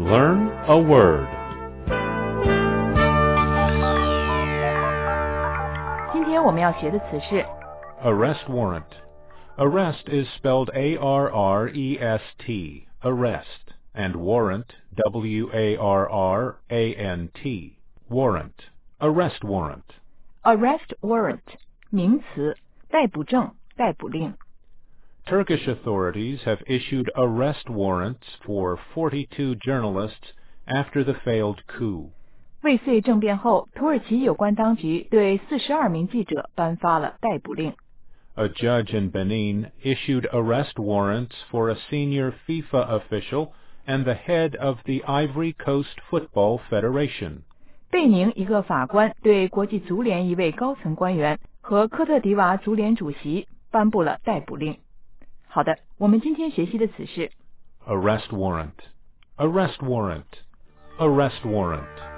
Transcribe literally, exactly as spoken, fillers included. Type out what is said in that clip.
Learn a word. 今天我们要学的词是 Arrest warrant. Arrest is spelled A R R E S T, arrest, and warrant, W A R R A N T, warrant, arrest warrant. arrest warrant 名词，逮捕证、逮捕令。 Turkish authorities have issued arrest warrants for forty-two journalists after the failed coup. 未遂政变后，土耳其有关当局对四十二名记者颁发了逮捕令。 A judge in Benin issued arrest warrants for a senior FIFA official and the head of the Ivory Coast Football Federation. 贝宁一个法官对国际足联一位高层官员和科特迪瓦足联主席颁布了逮捕令。好的，我们今天学习的词是 Arrest warrant. Arrest warrant. Arrest warrant.